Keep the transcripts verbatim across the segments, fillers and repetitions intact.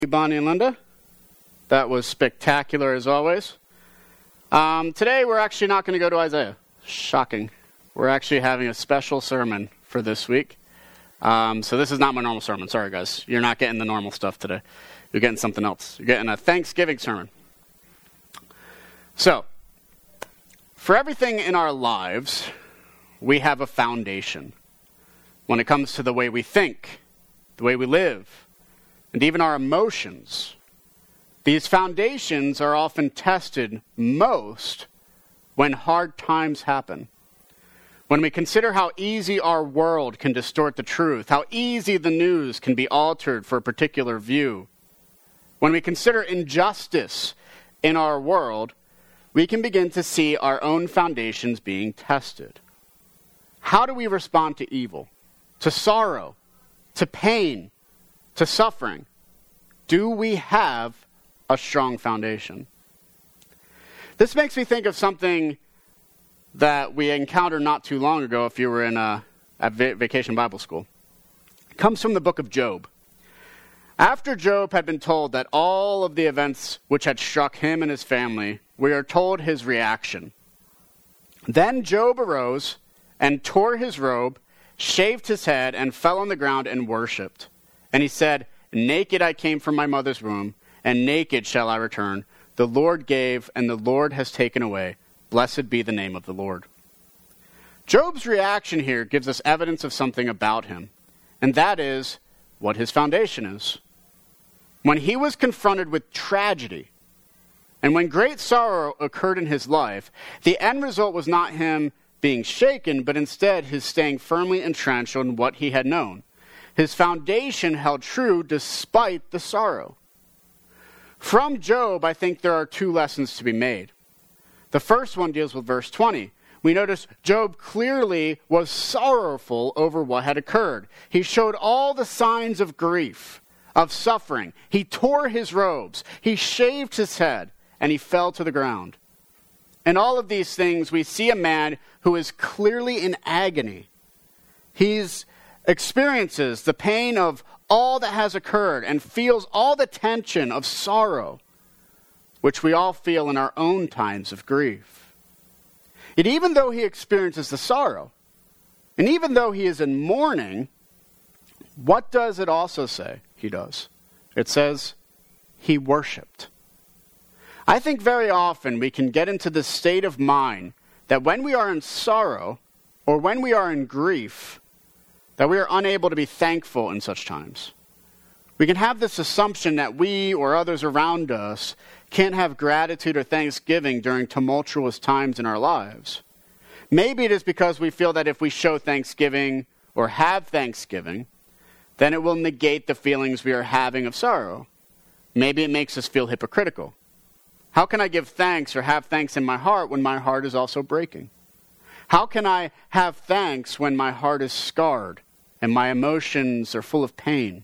Bonnie and Linda. That was spectacular as always. Um, today we're actually not going to go to Isaiah. Shocking. We're actually having a special sermon for this week. Um, so this is not my normal sermon. Sorry, guys. You're not getting the normal stuff today. You're getting something else. You're getting a Thanksgiving sermon. So, for everything in our lives, we have a foundation. When it comes to the way we think, the way we live, and even our emotions, these foundations are often tested most when hard times happen. When we consider how easy our world can distort the truth, how easy the news can be altered for a particular view. When we consider injustice in our world, we can begin to see our own foundations being tested. How do we respond to evil, to sorrow, to pain, to suffering? Do we have a strong foundation? This makes me think of something that we encountered not too long ago if you were in a, a vacation Bible school. It comes from the book of Job. After Job had been told that all of the events which had struck him and his family, we are told his reaction. Then Job arose and tore his robe, shaved his head, and fell on the ground and worshipped. And he said, "Naked I came from my mother's womb, and naked shall I return. The Lord gave, and the Lord has taken away. Blessed be the name of the Lord." Job's reaction here gives us evidence of something about him, and that is what his foundation is. When he was confronted with tragedy, and when great sorrow occurred in his life, the end result was not him being shaken, but instead his staying firmly entrenched on what he had known. His foundation held true despite the sorrow. From Job, I think there are two lessons to be made. The first one deals with verse twenty. We notice Job clearly was sorrowful over what had occurred. He showed all the signs of grief, of suffering. He tore his robes, he shaved his head, and he fell to the ground. In all of these things, we see a man who is clearly in agony. He's experiences the pain of all that has occurred and feels all the tension of sorrow, which we all feel in our own times of grief. Yet even though he experiences the sorrow, and even though he is in mourning, what does it also say he does? It says he worshiped. I think very often we can get into this state of mind that when we are in sorrow or when we are in grief, that we are unable to be thankful in such times. We can have this assumption that we or others around us can't have gratitude or thanksgiving during tumultuous times in our lives. Maybe it is because we feel that if we show thanksgiving or have thanksgiving, then it will negate the feelings we are having of sorrow. Maybe it makes us feel hypocritical. How can I give thanks or have thanks in my heart when my heart is also breaking? How can I have thanks when my heart is scarred and my emotions are full of pain?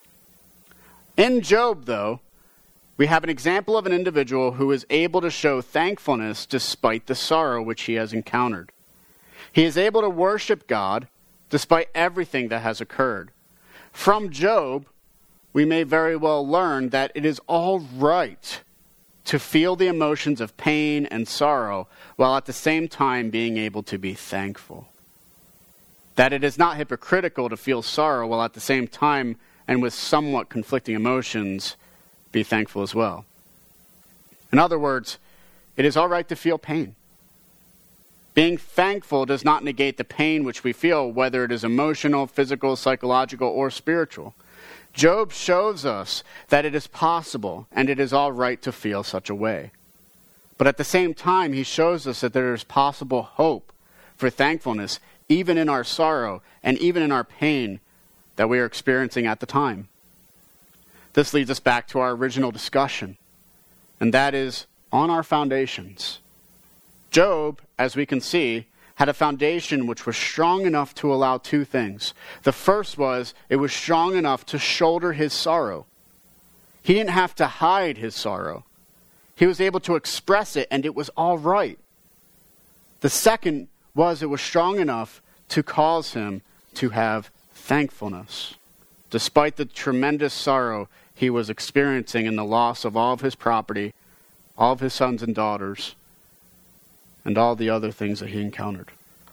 In Job, though, we have an example of an individual who is able to show thankfulness despite the sorrow which he has encountered. He is able to worship God despite everything that has occurred. From Job, we may very well learn that it is all right to feel the emotions of pain and sorrow while at the same time being able to be thankful. That it is not hypocritical to feel sorrow while at the same time and with somewhat conflicting emotions be thankful as well. In other words, it is all right to feel pain. Being thankful does not negate the pain which we feel, whether it is emotional, physical, psychological, or spiritual. Job shows us that it is possible and it is all right to feel such a way. But at the same time, he shows us that there is possible hope for thankfulness, even in our sorrow and even in our pain that we are experiencing at the time. This leads us back to our original discussion, and that is on our foundations. Job, as we can see, had a foundation which was strong enough to allow two things. The first was, it was strong enough to shoulder his sorrow. He didn't have to hide his sorrow. He was able to express it, and it was all right. The second was, it was strong enough to cause him to have thankfulness. Despite the tremendous sorrow he was experiencing in the loss of all of his property, all of his sons and daughters, and all the other things that he encountered.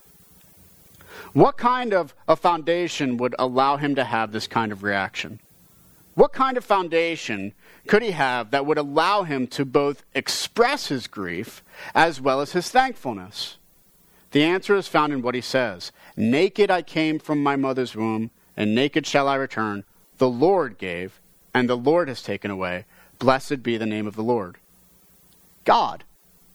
What kind of a foundation would allow him to have this kind of reaction? What kind of foundation could he have that would allow him to both express his grief as well as his thankfulness? The answer is found in what he says. Naked I came from my mother's womb, and naked shall I return. The Lord gave, and the Lord has taken away. Blessed be the name of the Lord. God.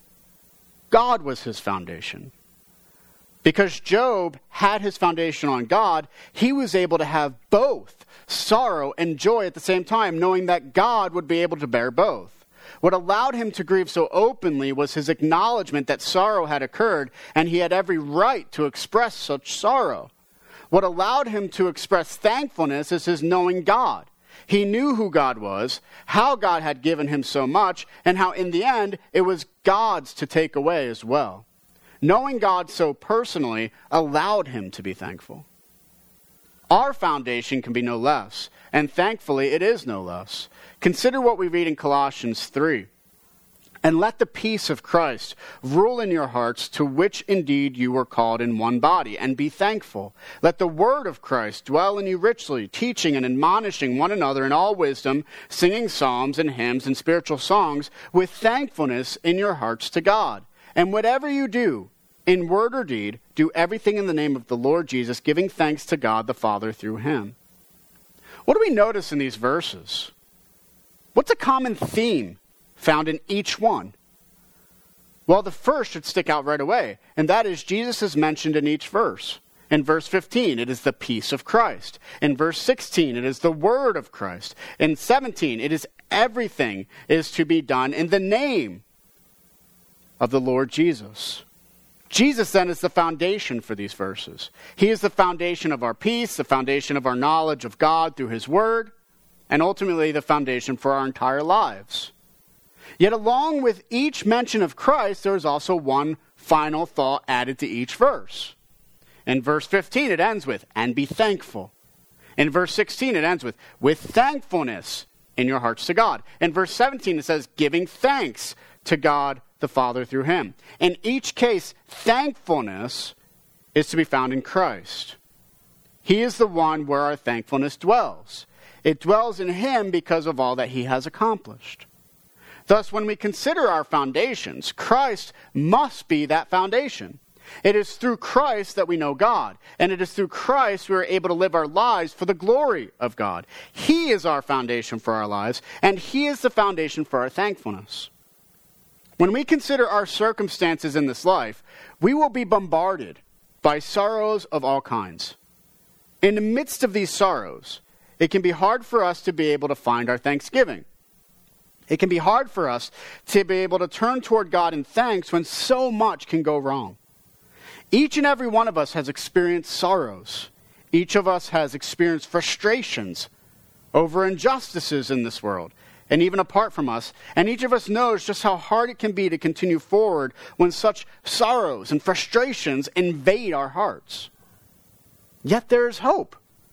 God was his foundation. Because Job had his foundation on God, he was able to have both sorrow and joy at the same time, knowing that God would be able to bear both. What allowed him to grieve so openly was his acknowledgement that sorrow had occurred, and he had every right to express such sorrow. What allowed him to express thankfulness is his knowing God. He knew who God was, how God had given him so much, and how in the end it was God's to take away as well. Knowing God so personally allowed him to be thankful. Our foundation can be no less, and thankfully it is no less. Consider what we read in Colossians three. And let the peace of Christ rule in your hearts, to which indeed you were called in one body, and be thankful. Let the word of Christ dwell in you richly, teaching and admonishing one another in all wisdom, singing psalms and hymns and spiritual songs, with thankfulness in your hearts to God. And whatever you do, in word or deed, do everything in the name of the Lord Jesus, giving thanks to God the Father through him. What do we notice in these verses? What's a common theme found in each one? Well, the first should stick out right away, and that is Jesus is mentioned in each verse. In verse fifteen, it is the peace of Christ. In verse sixteen, it is the word of Christ. In seventeen, it is everything is to be done in the name of the Lord Jesus. Jesus then is the foundation for these verses. He is the foundation of our peace, the foundation of our knowledge of God through his word, and ultimately the foundation for our entire lives. Yet along with each mention of Christ, there is also one final thought added to each verse. In verse fifteen, it ends with, and be thankful. In verse sixteen, it ends with, with thankfulness in your hearts to God. In verse seventeen, it says, giving thanks to God the Father through him. In each case, thankfulness is to be found in Christ. He is the one where our thankfulness dwells. It dwells in him because of all that he has accomplished. Thus, when we consider our foundations, Christ must be that foundation. It is through Christ that we know God, and it is through Christ we are able to live our lives for the glory of God. He is our foundation for our lives, and he is the foundation for our thankfulness. When we consider our circumstances in this life, we will be bombarded by sorrows of all kinds. In the midst of these sorrows, it can be hard for us to be able to find our thanksgiving. It can be hard for us to be able to turn toward God in thanks when so much can go wrong. Each and every one of us has experienced sorrows. Each of us has experienced frustrations over injustices in this world, and even apart from us. And each of us knows just how hard it can be to continue forward when such sorrows and frustrations invade our hearts. Yet there is hope.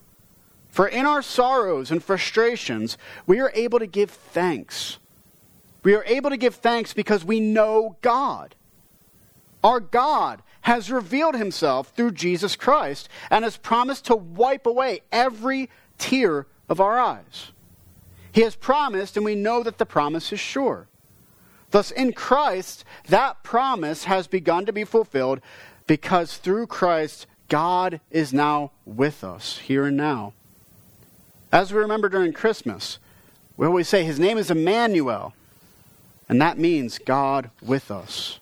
For in our sorrows and frustrations, we are able to give thanks. We are able to give thanks because we know God. Our God has revealed himself through Jesus Christ and has promised to wipe away every tear of our eyes. He has promised, and we know that the promise is sure. Thus, in Christ, that promise has begun to be fulfilled because through Christ, God is now with us, here and now. As we remember during Christmas, we always say his name is Emmanuel, and that means God with us.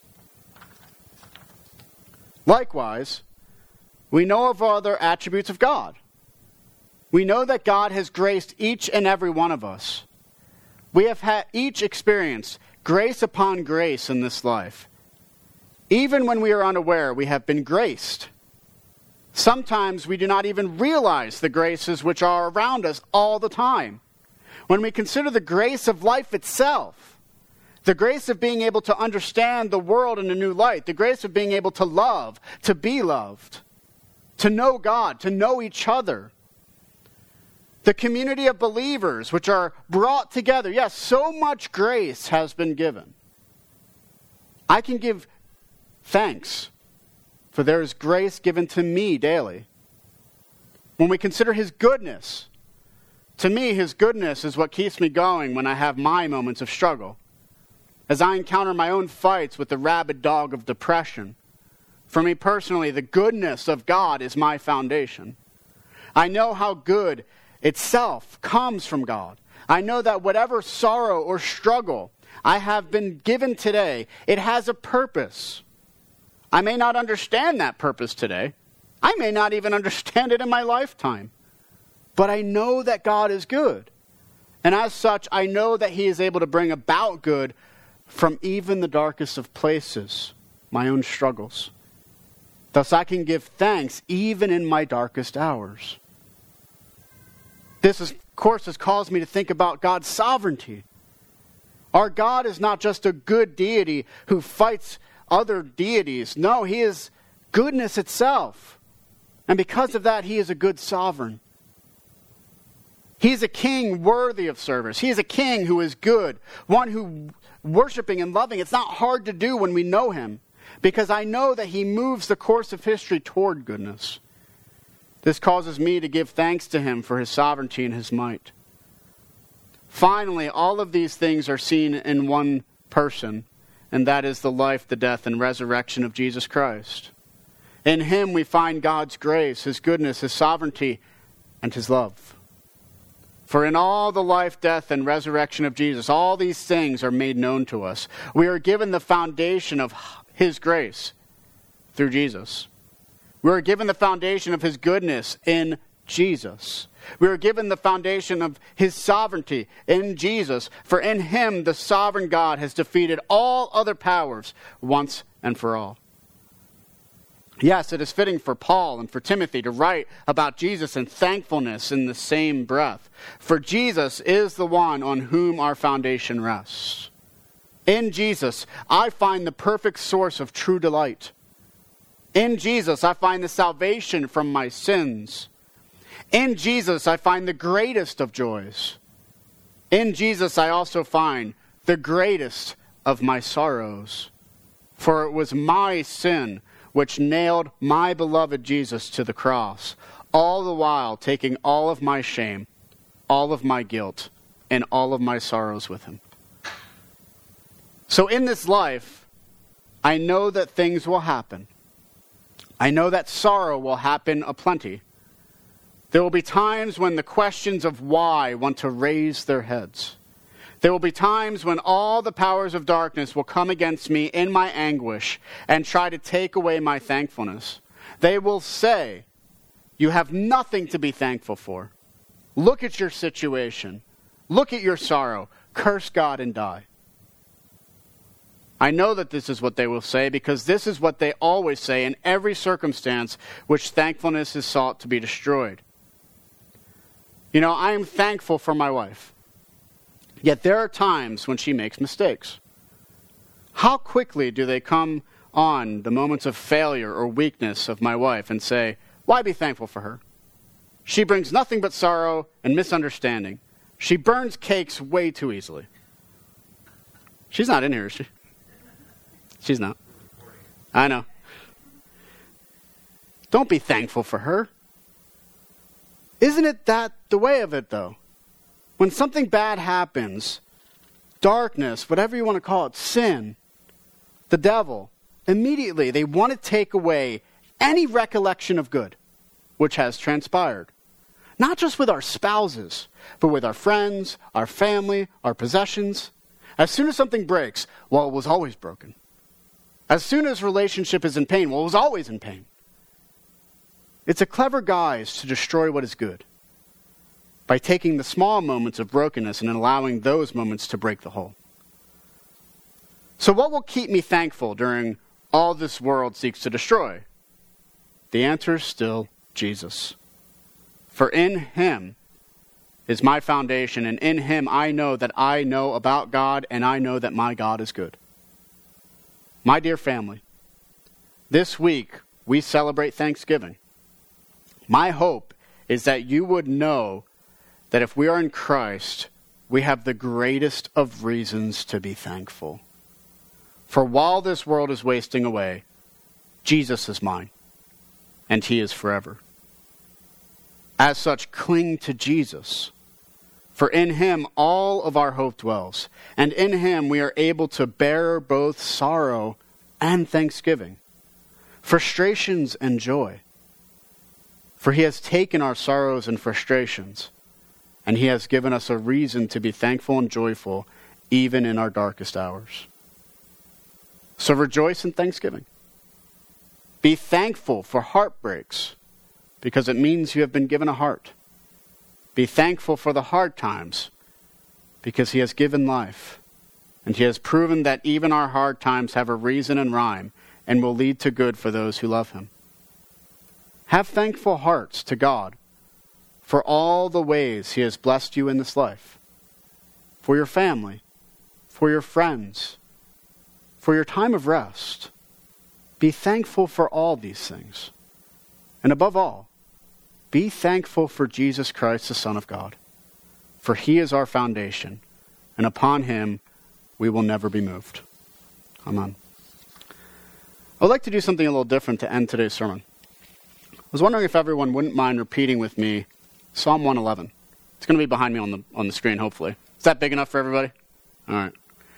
Likewise, we know of other attributes of God. We know that God has graced each and every one of us. We have had each experienced grace upon grace in this life. Even when we are unaware, we have been graced. Sometimes we do not even realize the graces which are around us all the time. When we consider the grace of life itself, the grace of being able to understand the world in a new light, the grace of being able to love, to be loved, to know God, to know each other, The community of believers which are brought together. Yes, so much grace has been given. I can give thanks, for there is grace given to me daily. When we consider his goodness, to me his goodness is what keeps me going when I have my moments of struggle. As I encounter my own fights with the rabid dog of depression, for me personally, the goodness of God is my foundation. I know how good itself comes from God. I know that whatever sorrow or struggle I have been given today, it has a purpose. I may not understand that purpose today. I may not even understand it in my lifetime. But I know that God is good. And as such, I know that he is able to bring about good from even the darkest of places, my own struggles. Thus I can give thanks even in my darkest hours. This, is, of course, has caused me to think about God's sovereignty. Our God is not just a good deity who fights other deities. No, he is goodness itself. And because of that, he is a good sovereign. He is a king worthy of service. He is a king who is good, one who worshiping and loving, it's not hard to do when we know him, because I know that he moves the course of history toward goodness. This causes me to give thanks to him for his sovereignty and his might. Finally, all of these things are seen in one person, and that is the life, the death, and resurrection of Jesus Christ. In him we find God's grace, his goodness, his sovereignty, and his love. For in all the life, death, and resurrection of Jesus, all these things are made known to us. We are given the foundation of his grace through Jesus. We are given the foundation of his goodness in Jesus. We are given the foundation of his sovereignty in Jesus. For in him the sovereign God has defeated all other powers once and for all. Yes, it is fitting for Paul and for Timothy to write about Jesus and thankfulness in the same breath. For Jesus is the one on whom our foundation rests. In Jesus, I find the perfect source of true delight. In Jesus, I find the salvation from my sins. In Jesus, I find the greatest of joys. In Jesus, I also find the greatest of my sorrows. For it was my sin which nailed my beloved Jesus to the cross, all the while taking all of my shame, all of my guilt, and all of my sorrows with him. So in this life, I know that things will happen. I know that sorrow will happen aplenty. There will be times when the questions of why want to raise their heads. There will be times when all the powers of darkness will come against me in my anguish and try to take away my thankfulness. They will say, you have nothing to be thankful for. Look at your situation. Look at your sorrow. Curse God and die. I know that this is what they will say because this is what they always say in every circumstance which thankfulness is sought to be destroyed. You know, I am thankful for my wife. Yet there are times when she makes mistakes. How quickly do they come on the moments of failure or weakness of my wife and say, why be thankful for her? She brings nothing but sorrow and misunderstanding. She burns cakes way too easily. She's not in here, is she? She's not. I know. Don't be thankful for her. Isn't it that the way of it, though? When something bad happens, darkness, whatever you want to call it, sin, the devil, immediately they want to take away any recollection of good which has transpired. Not just with our spouses, but with our friends, our family, our possessions. As soon as something breaks, well, it was always broken. As soon as relationship is in pain, well, it was always in pain. It's a clever guise to destroy what is good by taking the small moments of brokenness and allowing those moments to break the whole. So what will keep me thankful during all this world seeks to destroy? The answer is still Jesus. For in him is my foundation, and in him I know that I know about God, and I know that my God is good. My dear family, this week we celebrate Thanksgiving. My hope is that you would know that if we are in Christ, we have the greatest of reasons to be thankful. For while this world is wasting away, Jesus is mine, and he is forever. As such, cling to Jesus, for in him all of our hope dwells, and in him we are able to bear both sorrow and thanksgiving, frustrations and joy. For he has taken our sorrows and frustrations, and he has given us a reason to be thankful and joyful even in our darkest hours. So rejoice in thanksgiving. Be thankful for heartbreaks, because it means you have been given a heart. Be thankful for the hard times, because he has given life, and he has proven that even our hard times have a reason and rhyme, and will lead to good for those who love him. Have thankful hearts to God for all the ways he has blessed you in this life, for your family, for your friends, for your time of rest. Be thankful for all these things. And above all, be thankful for Jesus Christ, the Son of God, for he is our foundation, and upon him we will never be moved. Amen. I would like to do something a little different to end today's sermon. I was wondering if everyone wouldn't mind repeating with me Psalm one eleven. It's going to be behind me on the on the screen, hopefully. Is that big enough for everybody? All right.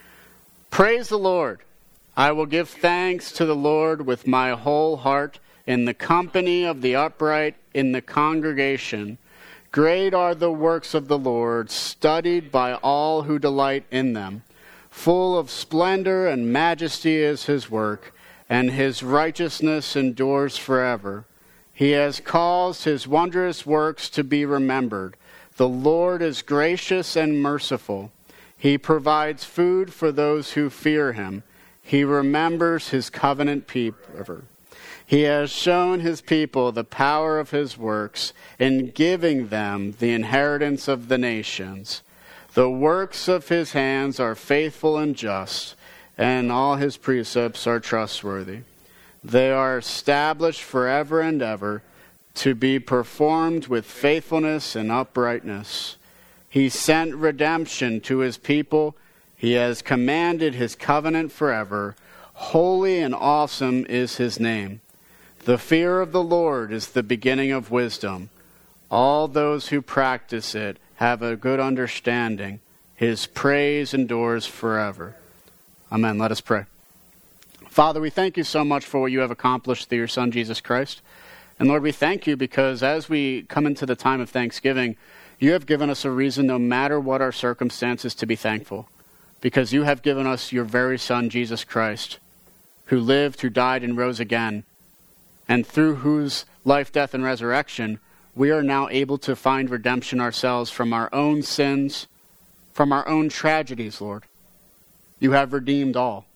Praise the Lord. I will give thanks to the Lord with my whole heart, in the company of the upright, in the congregation. Great are the works of the Lord, studied by all who delight in them. Full of splendor and majesty is his work, and his righteousness endures forever. He has caused his wondrous works to be remembered. The Lord is gracious and merciful. He provides food for those who fear him. He remembers his covenant people. He has shown his people the power of his works in giving them the inheritance of the nations. The works of his hands are faithful and just, and all his precepts are trustworthy. They are established forever and ever, to be performed with faithfulness and uprightness. He sent redemption to his people. He has commanded his covenant forever. Holy and awesome is his name. The fear of the Lord is the beginning of wisdom. All those who practice it have a good understanding. His praise endures forever. Amen. Let us pray. Father, we thank you so much for what you have accomplished through your Son, Jesus Christ. And Lord, we thank you because as we come into the time of Thanksgiving, you have given us a reason, no matter what our circumstances, to be thankful. Because you have given us your very Son, Jesus Christ, who lived, who died, and rose again, and through whose life, death, and resurrection, we are now able to find redemption ourselves from our own sins, from our own tragedies, Lord. You have redeemed all.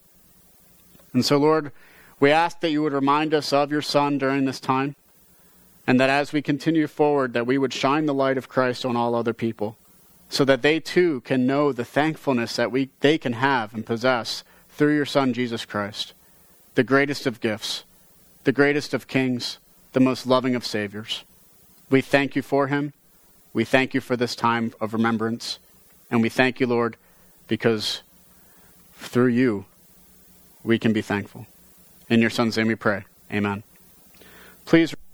And so, Lord, we ask that you would remind us of your Son during this time, and that as we continue forward, that we would shine the light of Christ on all other people, so that they too can know the thankfulness that we they can have and possess through your Son, Jesus Christ, the greatest of gifts, the greatest of kings, the most loving of saviors. We thank you for him. We thank you for this time of remembrance. And we thank you, Lord, because through you, we can be thankful. In your Son's name we pray. Amen. Please